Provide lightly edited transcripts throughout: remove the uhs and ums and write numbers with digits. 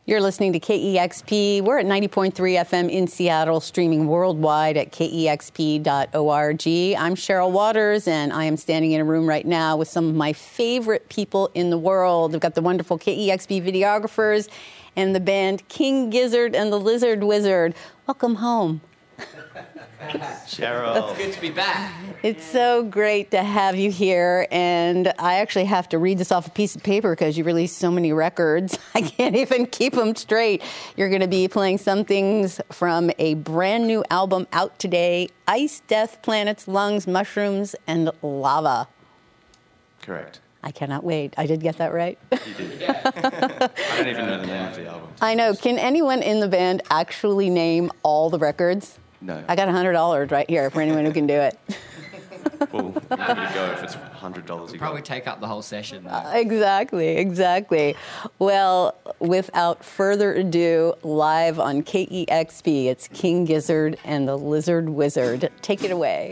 You're listening to KEXP. We're at 90.3 FM in Seattle, streaming worldwide at kexp.org. I'm Cheryl Waters, and I am standing in a room right now with some of my favorite people in the world. We've got the wonderful KEXP videographers and the band King Gizzard and the Lizard Wizard. Welcome home. Cheryl. It's good to be back. It's so great to have you here, and I actually have to read this off a piece of paper because you released so many records. I can't even keep them straight. You're going to be playing some things from a brand new album out today, Ice, Death, Planets, Lungs, Mushrooms, and Lava. Correct. I cannot wait. I did get that right? You did. I don't even know the name of the album. I know. Can anyone in the band actually name all the records? No. I got $100 right here for anyone who can do it. Well, you give it a go if it's $100 you Probably got. take up the whole session, though. Exactly. Well, without further ado, live on KEXP, it's King Gizzard and the Lizard Wizard. Take it away.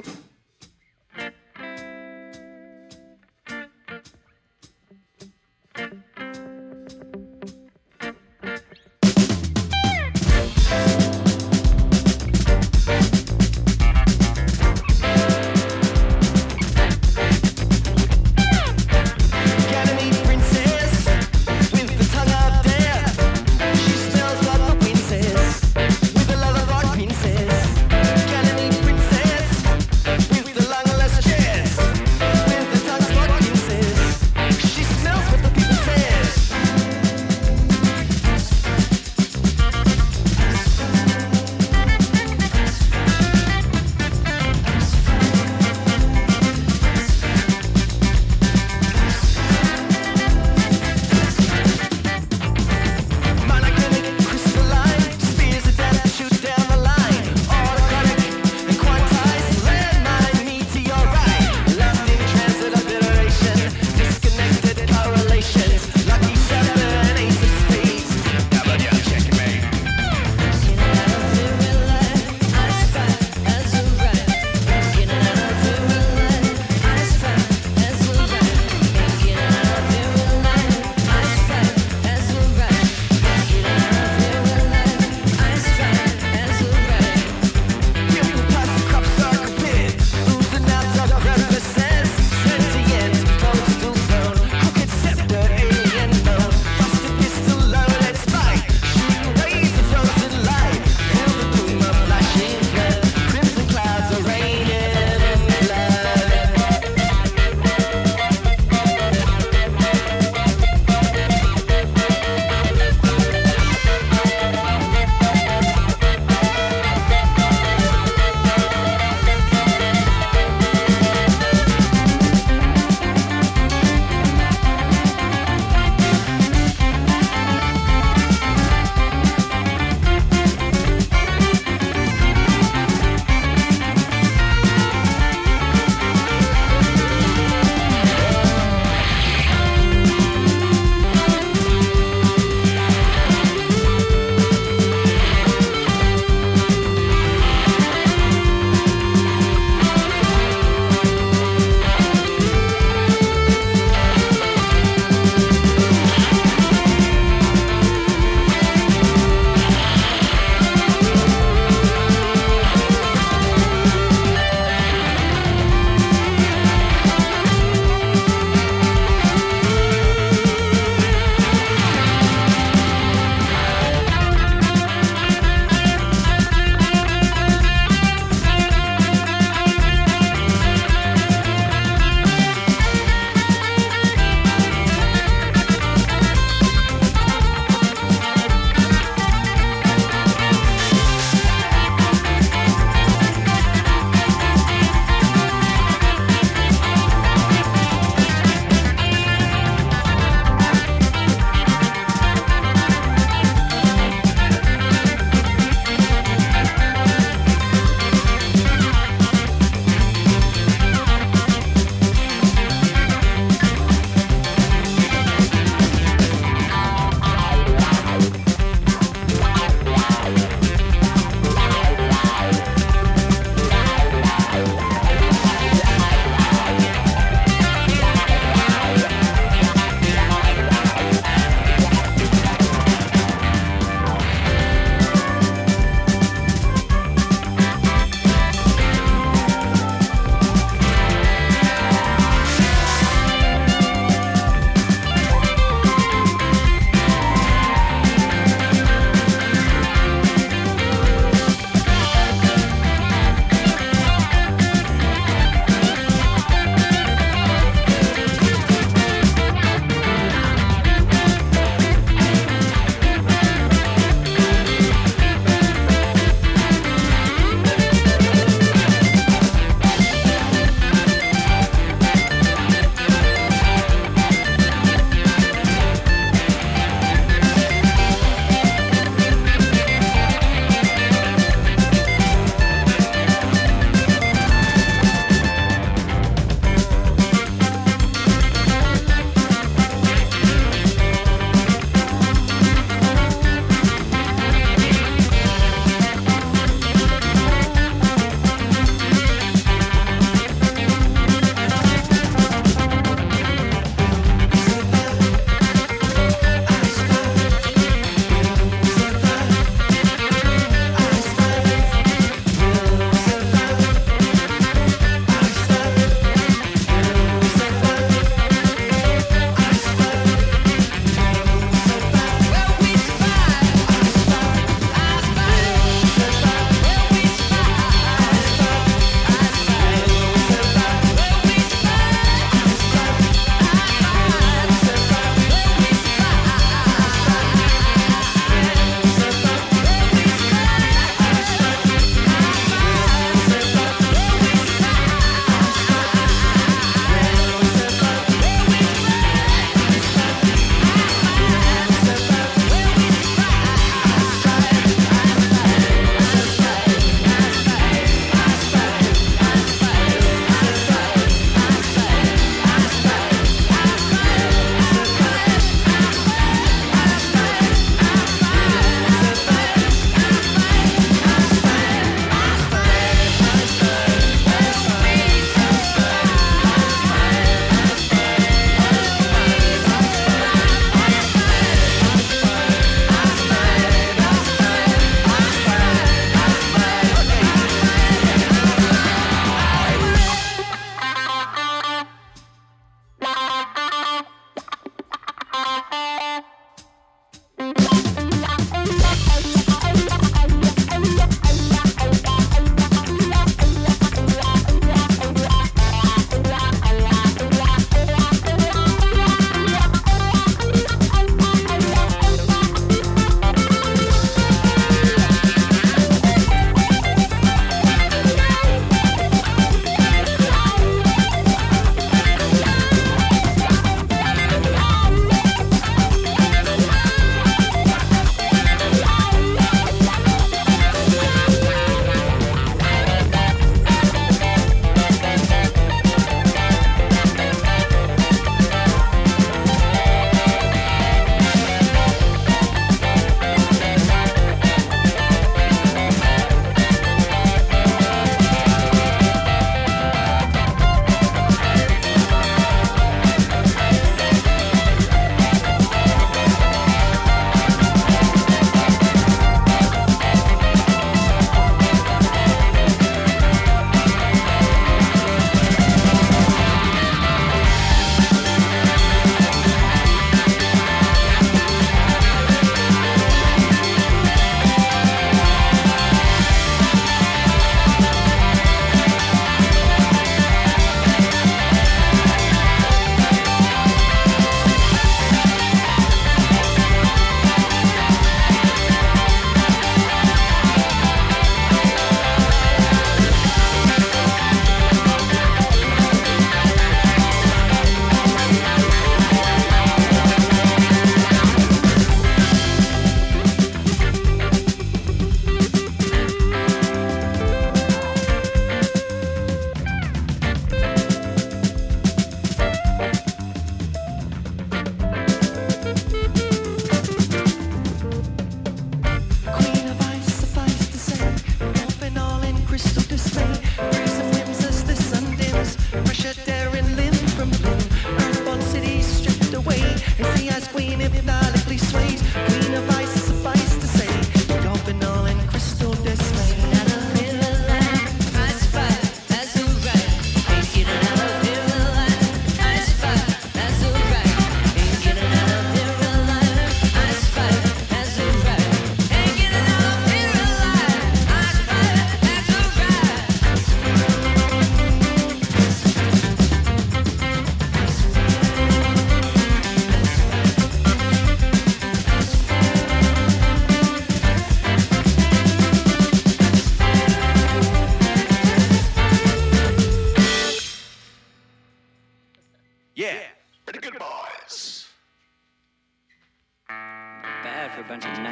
With a lullaby princess, can I meet princess?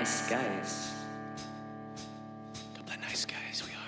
nice guys. Couple of nice guys we are.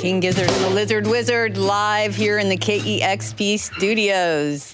King Gizzard and the Lizard Wizard live here in the KEXP studios.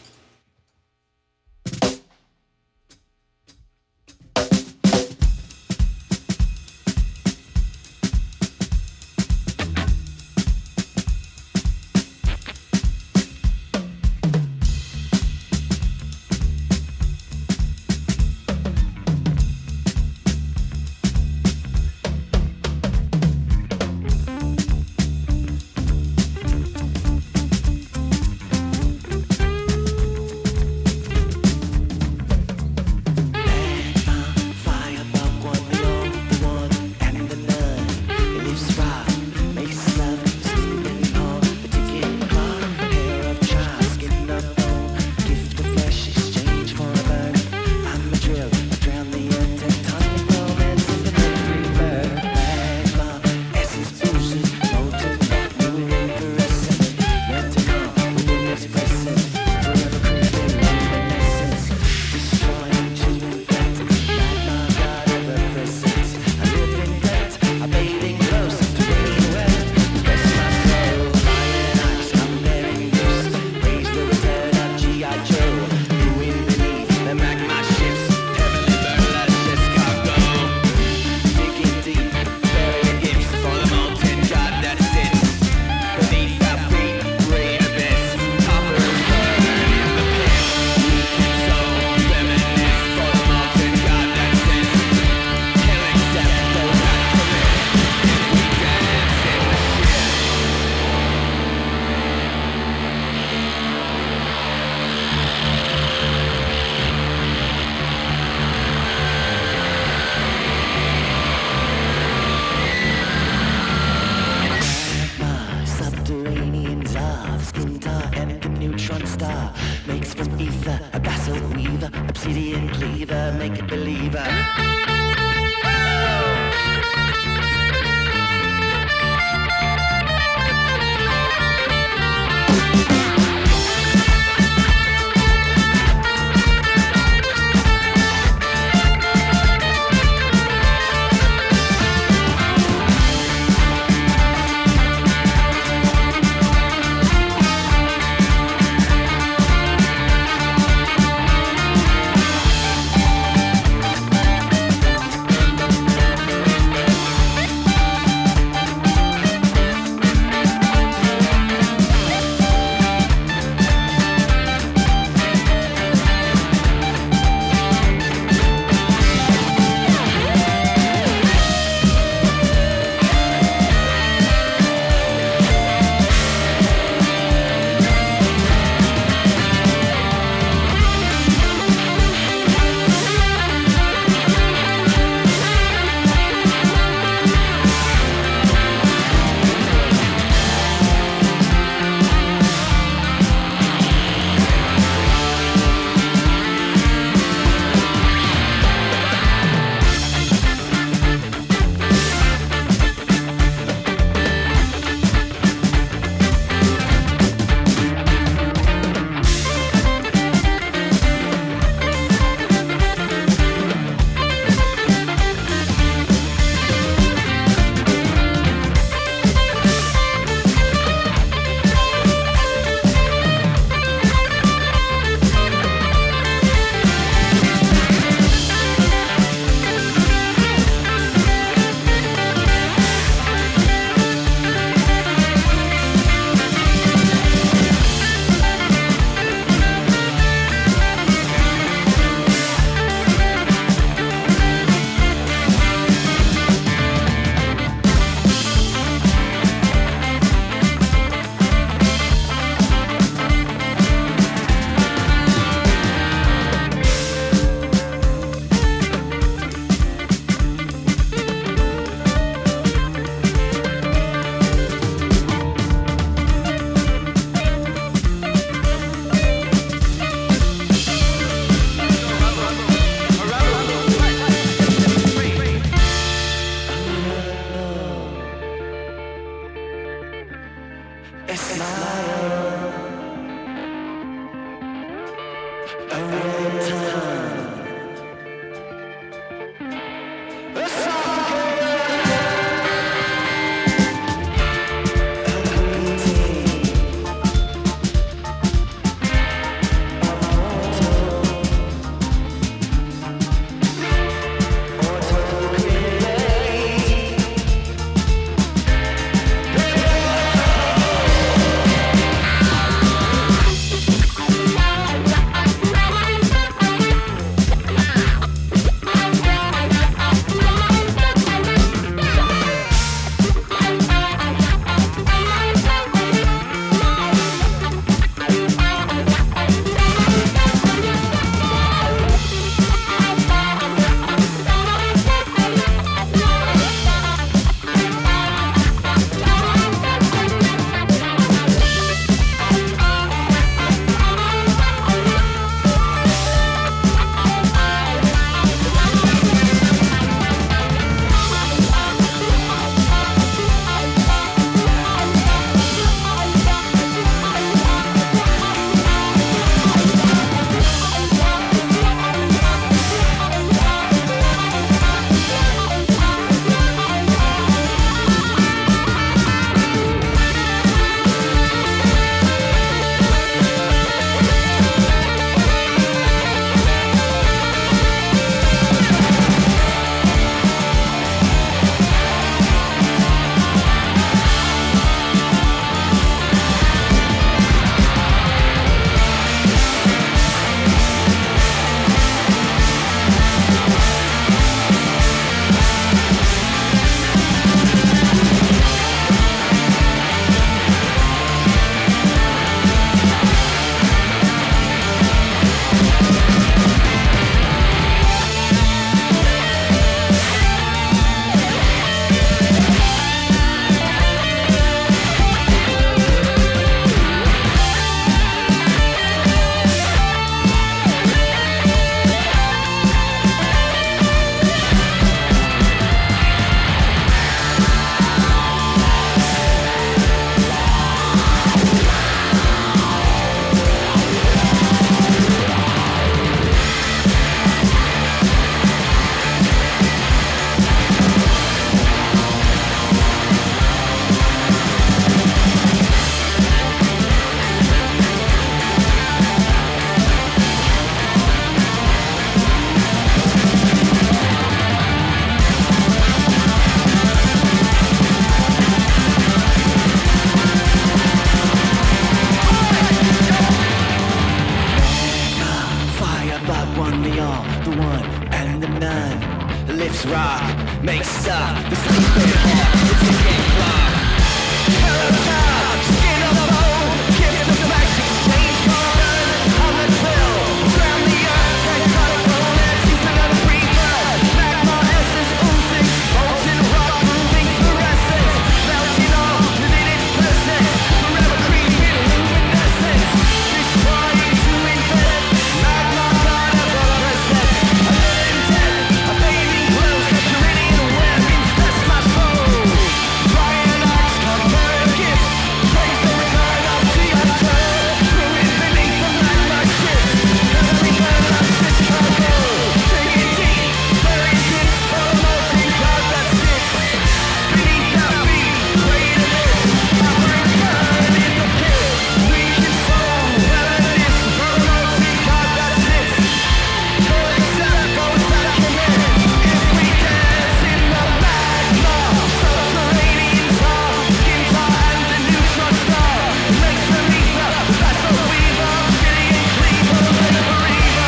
Lifts rock, makes stuff, the sleeping heart, the ticking clock. Hello top, skin of bone, gift of magic, change pattern on the drill. Drown the earth, tectonic romance, season of rebirth. Magma essence oozing, molten rock, moving fluorescence. Melting all within its presence, forever creeping luminescence. Destroying to invent, magma god of oppressance. A living death, a fading glow, subterranean web infests my soul. Flying arcs, comparative gifts, praise the return of Tiago. Brewing beneath the magma shifts, the return of Chicago. Digging deep, buried hips for a molten god that sits beneath our feet. Praying to this, offering burn in the pit. Legion soul, reminisce for a molten god that sits. Go accept those that commit. If we dance in the magma, subterranean tar, skin tar and the neutron star. Makes the ether, vessel weaver, Gideon cleaver, labor reaver.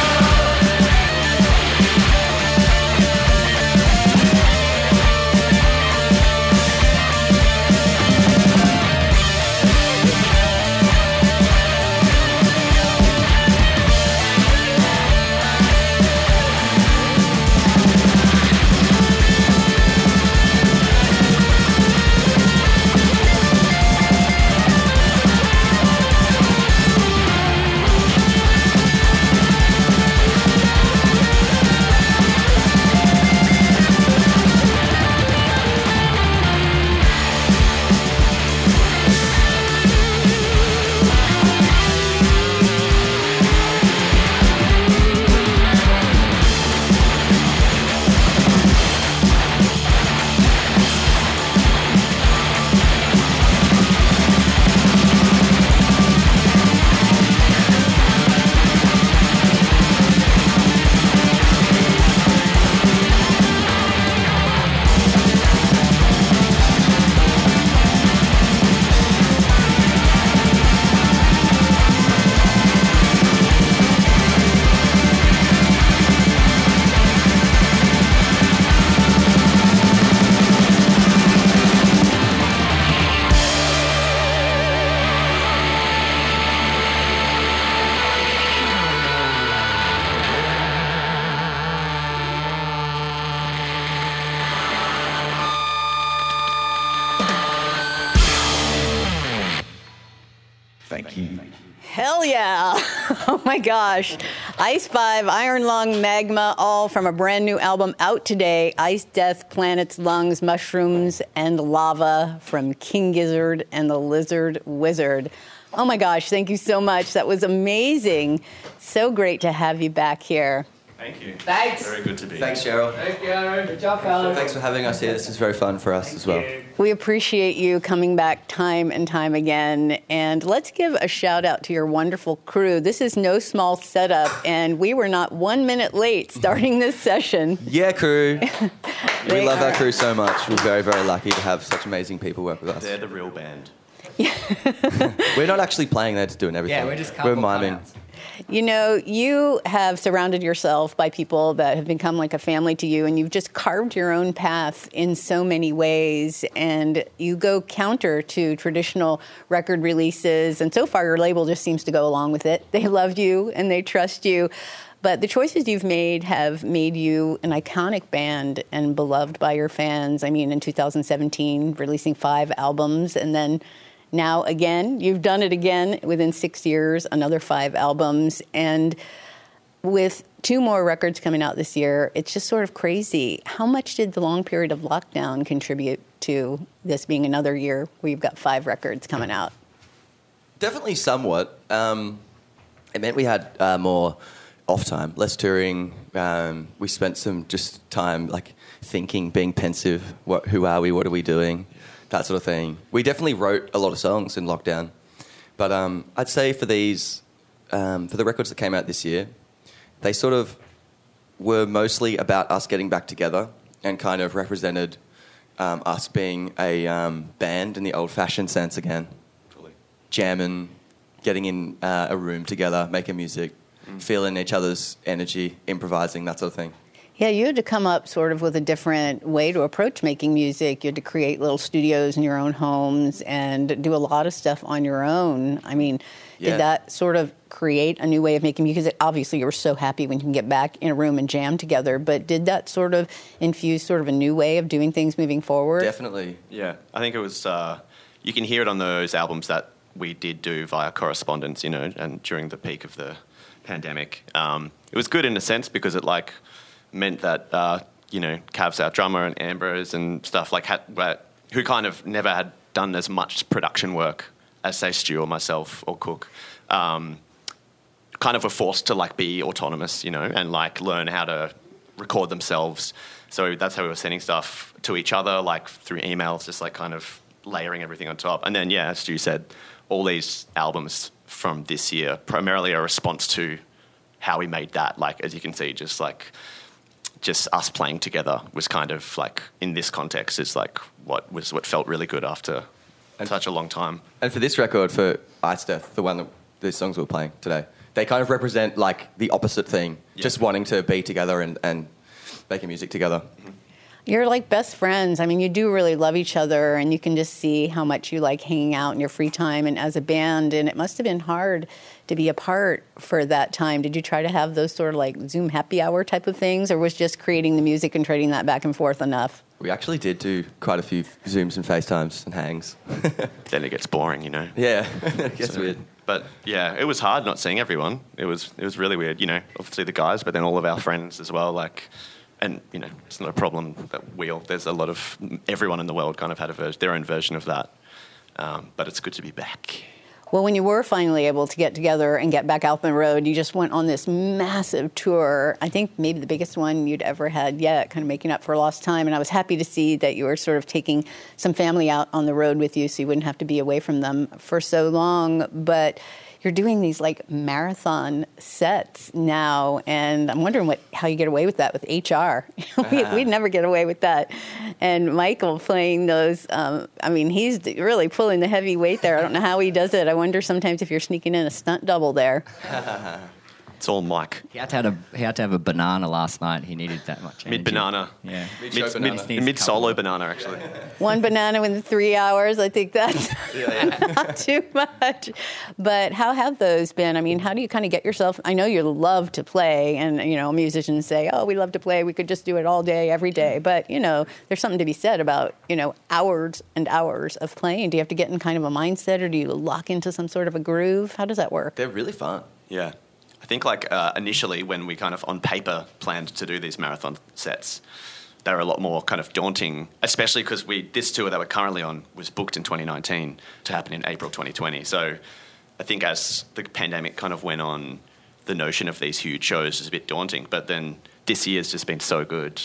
Thank you. Hell yeah. Oh my gosh. Ice 5, Iron Lung, Magma, all from a brand new album out today. Ice Death, Planets, Lungs, Mushrooms, and Lava from King Gizzard and the Lizard Wizard. Oh my gosh, thank you so much. That was amazing. So great to have you back here. Thank you. Thanks. Very good to be Thanks, here. Cheryl. Thank you. Good job, fellas. Thanks for having us here. This is very fun for us as well. We appreciate you coming back time and time again. And let's give a shout out to your wonderful crew. This is no small setup, and we were not 1 minute late starting this session. Yeah, crew. We They love our are. crew so much. We're very, very lucky to have such amazing people work with us. They're the real band. We're not actually playing, they're just doing everything. Yeah, we're just We're couple miming. cutouts. You know, you have surrounded yourself by people that have become like a family to you, and you've just carved your own path in so many ways, and you go counter to traditional record releases, and so far your label just seems to go along with it. They love you and they trust you. But the choices you've made have made you an iconic band and beloved by your fans. I mean, in 2017, releasing 5 albums, and then now again, you've done it again within 6 years, another 5 albums. And with 2 more records coming out this year, it's just sort of crazy. How much did the long period of lockdown contribute to this being another year where you've got 5 records coming out? Definitely somewhat. It meant we had more off time, less touring. We spent some just time like thinking, being pensive. Who are we? What are we doing? That sort of thing. We definitely wrote a lot of songs in lockdown. But I'd say for these, for the records that came out this year, they sort of were mostly about us getting back together and kind of represented us being a band in the old-fashioned sense again. Jamming, getting in a room together, making music, feeling each other's energy, improvising, that sort of thing. Yeah, you had to come up sort of with a different way to approach making music. You had to create little studios in your own homes and do a lot of stuff on your own. I mean, did that sort of create a new way of making music? Because obviously you were so happy when you can get back in a room and jam together, but did that sort of infuse sort of a new way of doing things moving forward? Definitely. Yeah, I think it was, you can hear it on those albums that we did do via correspondence, and during the peak of the pandemic. It was good in a sense because it meant that, Cavs, our drummer, and Ambrose and stuff who kind of never had done as much production work as, say, Stu or myself or Cook, kind of were forced to be autonomous, and learn how to record themselves. So that's how we were sending stuff to each other, through emails, just kind of layering everything on top. And then, as Stu said, all these albums from this year primarily a response to how we made that. As you can see, just us playing together was kind of in this context is what felt really good after such a long time. And for this record, for Ice Death, the one that the songs we're playing today, they kind of represent the opposite thing, just wanting to be together and making music together. You're like best friends. I mean, you do really love each other, and you can just see how much you like hanging out in your free time and as a band. And it must have been hard to be apart for that time. Did you try to have those sort of Zoom happy hour type of things, or was just creating the music and trading that back and forth enough? We actually did do quite a few Zooms and FaceTimes and hangs. Then it gets boring, Yeah, it gets weird. But yeah, it was hard not seeing everyone. It was really weird, obviously the guys, but then all of our friends as well, and, it's not a problem that there's a lot of, everyone in the world kind of had their own version of that. But it's good to be back. Well, when you were finally able to get together and get back out on the road, you just went on this massive tour. I think maybe the biggest one you'd ever had yet, kind of making up for lost time. And I was happy to see that you were sort of taking some family out on the road with you so you wouldn't have to be away from them for so long. But you're doing these marathon sets now, and I'm wondering how you get away with that with HR. We'd never get away with that. And Michael playing those, he's really pulling the heavy weight there. I don't know how he does it. I wonder sometimes if you're sneaking in a stunt double there. It's all Mike. He had to have a banana last night. He needed that much energy. Mid-banana. Yeah. Mid-solo banana, actually. One banana within 3 hours. I think that's not too much. But how have those been? I mean, how do you kind of get yourself? I know you love to play, and, musicians say, oh, we love to play. We could just do it all day, every day. But, there's something to be said about, hours and hours of playing. Do you have to get in kind of a mindset, or do you lock into some sort of a groove? How does that work? They're really fun. Yeah. I think initially when we kind of on paper planned to do these marathon sets, they were a lot more kind of daunting, especially because this tour that we're currently on was booked in 2019 to happen in April 2020. So I think as the pandemic kind of went on, the notion of these huge shows was a bit daunting. But then this year's just been so good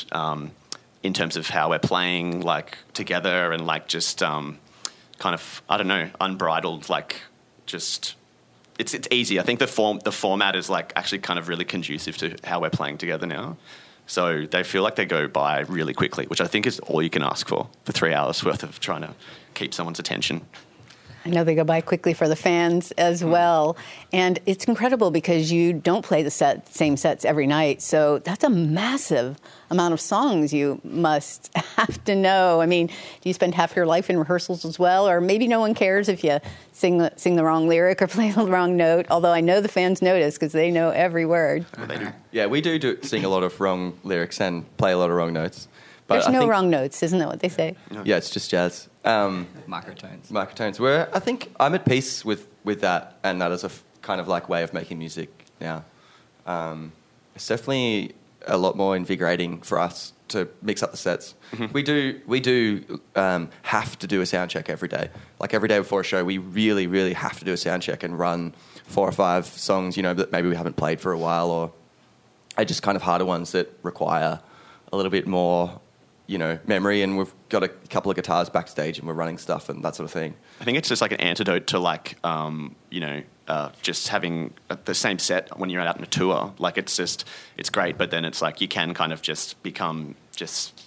in terms of how we're playing together and just kind of, I don't know, unbridled, just... It's easy. I think the format is actually kind of really conducive to how we're playing together now. So they feel like they go by really quickly, which I think is all you can ask for 3 hours worth of trying to keep someone's attention. I know they go by quickly for the fans as well. And it's incredible because you don't play the same sets every night. So that's a massive amount of songs you must have to know. I mean, do you spend half your life in rehearsals as well? Or maybe no one cares if you sing the wrong lyric or play the wrong note, although I know the fans notice because they know every word. Well, they do. Yeah, we do sing a lot of wrong lyrics and play a lot of wrong notes. But There's no wrong notes, isn't that what they say? Yeah, it's just jazz. Microtones. Where I think I'm at peace with that, and that is a kind of way of making music now. It's definitely a lot more invigorating for us to mix up the sets. Mm-hmm. We do have to do a sound check every day. Every day before a show, we really, really have to do a sound check and run 4 or 5 songs, that maybe we haven't played for a while, or are just kind of harder ones that require a little bit more memory, and we've got a couple of guitars backstage and we're running stuff and that sort of thing. I think it's just an antidote to just having the same set when you're out on a tour. It's great, but then it's you can kind of just become just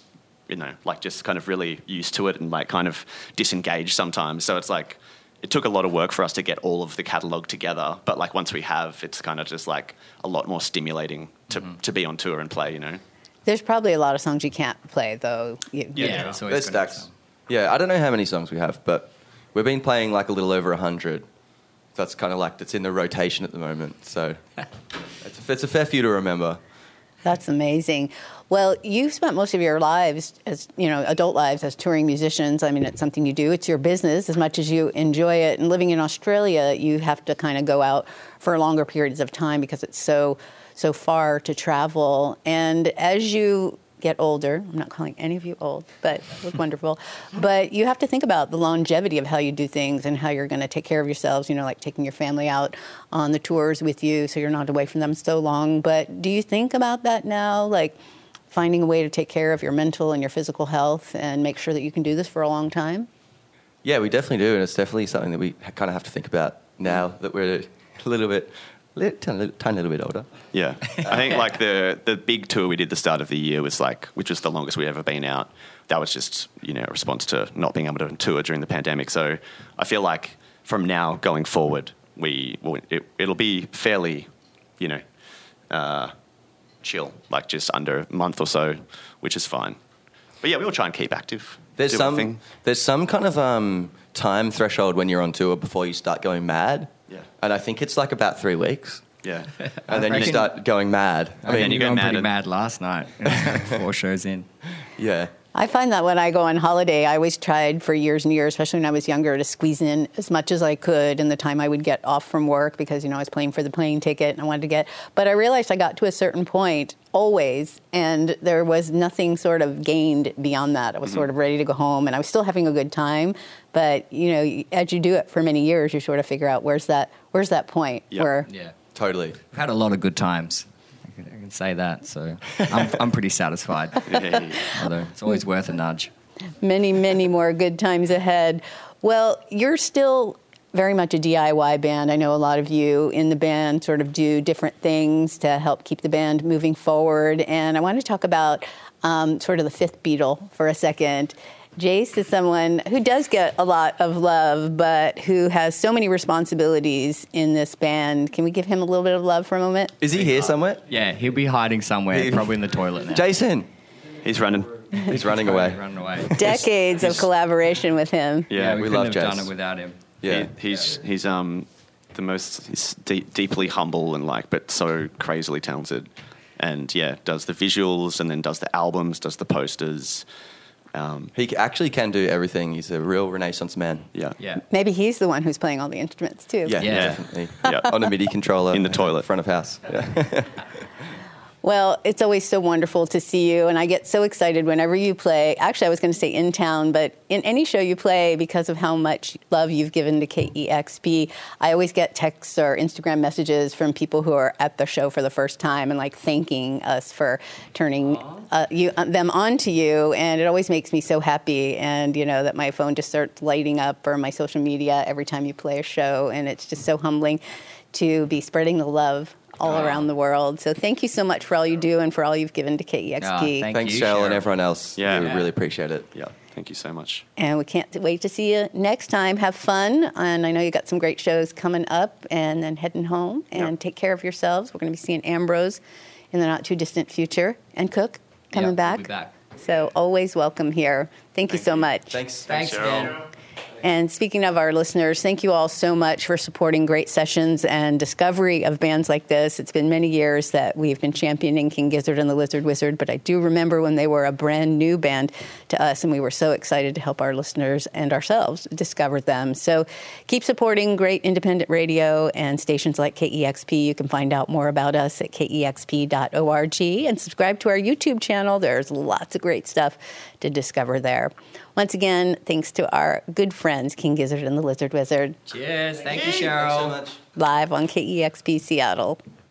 kind of really used to it and kind of disengage sometimes. So it's it took a lot of work for us to get all of the catalogue together, but once we have, it's kind of just a lot more stimulating to be on tour and play, There's probably a lot of songs you can't play, though. Yeah, it's always There's gonna be stacks. some. Yeah, I don't know how many songs we have, but we've been playing like a little over 100. That's kind of like, it's in the rotation at the moment. So it's a fair few to remember. That's amazing. Well, you've spent most of your lives as, adult lives as touring musicians. I mean, it's something you do. It's your business as much as you enjoy it. And living in Australia, you have to kind of go out for longer periods of time because it's so far to travel. And as you get older, I'm not calling any of you old, but you look wonderful. But you have to think about the longevity of how you do things and how you're going to take care of yourselves, like taking your family out on the tours with you so you're not away from them so long. But do you think about that now, like finding a way to take care of your mental and your physical health and make sure that you can do this for a long time? Yeah, we definitely do, and it's definitely something that we kind of have to think about now that we're a tiny little bit older. Yeah, I think like the big tour we did the start of the year was which was the longest we'd ever been out. That was just a response to not being able to tour during the pandemic. So I feel like from now going forward, it'll be fairly, chill, like just under a month or so, which is fine. But yeah, we'll try and keep active. There's do our thing. some kind of time threshold when you're on tour before you start going mad. Yeah. And I think it's like about 3 weeks. Yeah. And then you reckon- start going mad. I mean, you you go got mad pretty at- mad last night. 4 shows in. Yeah. I find that when I go on holiday, I always tried for years and years, especially when I was younger, to squeeze in as much as I could in the time I would get off from work because, I was paying for the plane ticket and I wanted to get. But I realized I got to a certain point always, and there was nothing sort of gained beyond that. I was sort of ready to go home, and I was still having a good time. But, as you do it for many years, you sort of figure out where's that point Yeah. where Yeah. Totally. I've had a lot of good times. I can say that. So I'm pretty satisfied. Yeah. Although it's always worth a nudge. many, many more good times ahead. Well, you're still very much a DIY band. I know a lot of you in the band sort of do different things to help keep the band moving forward. And I want to talk about sort of the fifth Beatle for a second. Jace is someone who does get a lot of love, but who has so many responsibilities in this band. Can we give him a little bit of love for a moment? Is he here somewhere? Yeah, he'll be hiding somewhere, probably in the toilet now. Jason. He's running. He's running away. Running away. Decades of collaboration with him. Yeah, we we couldn't love have Jace. done it without him. Yeah. He's the most deeply humble and but so crazily talented, and does the visuals and then does the albums, does the posters. He actually can do everything. He's a real Renaissance man. Yeah. Yeah. Maybe he's the one who's playing all the instruments too. Yeah, Yeah. definitely. Yeah. On a MIDI controller. In the toilet. Front of house. Yeah. Well, it's always so wonderful to see you, and I get so excited whenever you play. Actually, I was going to say in town, but in any show you play, because of how much love you've given to KEXP, I always get texts or Instagram messages from people who are at the show for the first time and thanking us for turning them on to you, and it always makes me so happy. And that my phone just starts lighting up, or my social media every time you play a show, and it's just so humbling to be spreading the love all around the world. So thank you so much for all you do and for all you've given to KEXP. Thanks, you, Cheryl, and Cheryl. everyone else. Yeah. We Yeah. really appreciate it. Yeah. Thank you so much. And we can't wait to see you next time. Have fun. And I know you got some great shows coming up, and then heading home. And Yep. take care of yourselves. We're going to be seeing Ambrose in the not too distant future, and Cook coming Yeah, back. we'll be back. So always welcome here. Thank you so much. Thanks. Thanks, Cheryl. man. And speaking of our listeners, thank you all so much for supporting great sessions and discovery of bands like this. It's been many years that we've been championing King Gizzard and the Lizard Wizard, but I do remember when they were a brand new band to us, and we were so excited to help our listeners and ourselves discover them. So keep supporting great independent radio and stations like KEXP. You can find out more about us at kexp.org and subscribe to our YouTube channel. There's lots of great stuff to discover there. Once again, thanks to our good friends, King Gizzard and the Lizard Wizard, Cheers. Thank you, Cheryl. live on KEXP Seattle.